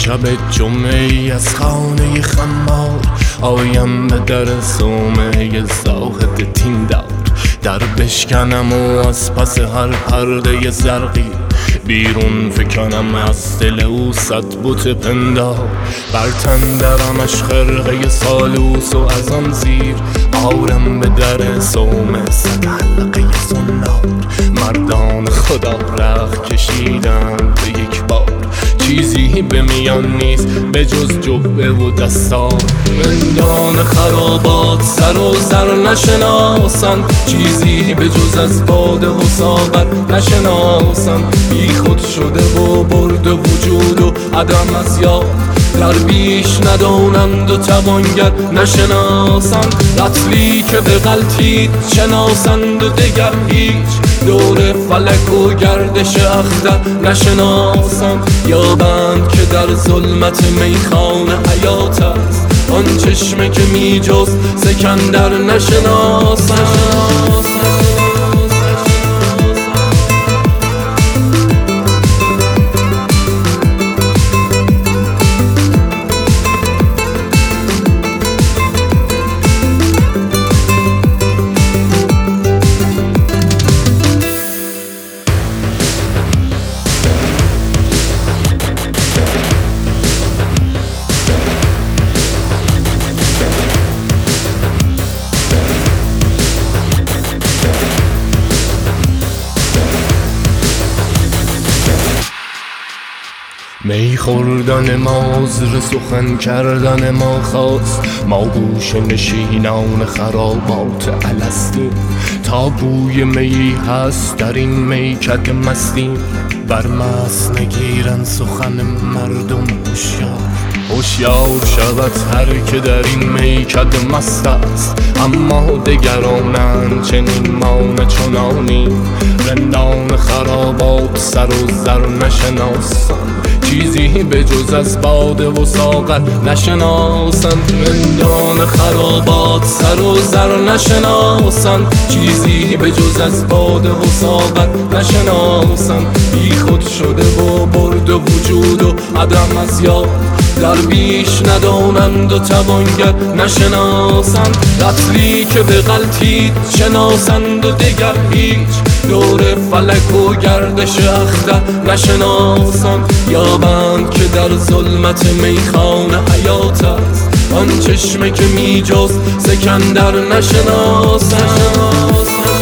شب جمعه از خانه خمار آیم به در صومعه زاهد تیندار، در بشکنم و از پس هر پرده زرقی بیرون فکنم از دل او صد بت پندار، بر تن درمش خرقه سالوس و از آن زیر آرم به در صومعه صد حلقه زنار. مردان خدا رخت کشیدند به یک بار، چیزی به میان نیست به جز جبه و دستار. رندان خرابات سر و زر نشناسند، چیزی به جز از باده و ساغر نشناسند. بی خود شده و برده وجود و عدم از یاد، در بیش ندانند و توانگر نشناسند. رطلی که به غلطید شناسند و دگر هیچ، دور فلک و گردش اختر نشناسند. یابند که در ظلمت میخانه حیات است، آن چشمه که می جست سکندر نشناسند. می خوردن ما عذر سخن کردن ما خواست، ما گوش نشینان خرابات الستیم. تا بوی می هست در این میکده مستیم، بر مست نگیرن سخن مردم هوشیار شود هر که در این میکده مست است. اما دگرانند چنین ما نه چنانیم، رندان خرابات سر و زر نشناسند، چیزی به جز از باده و ساغر نشناسند. رندان خرابات سر و زر نشناسند، چیزی به جز از باده و ساغر نشناسند. بی خود شده و برده وجود و عدم از یاد، در بیش ندانند و توانگر نشناسند. رطلی که به غلطید شناسند و دگر هیچ، دور فلک و گردش اختر نشناسند. یابند که در ظلمت میخانه حیات است، آن چشمه که می جست سکندر نشناسند.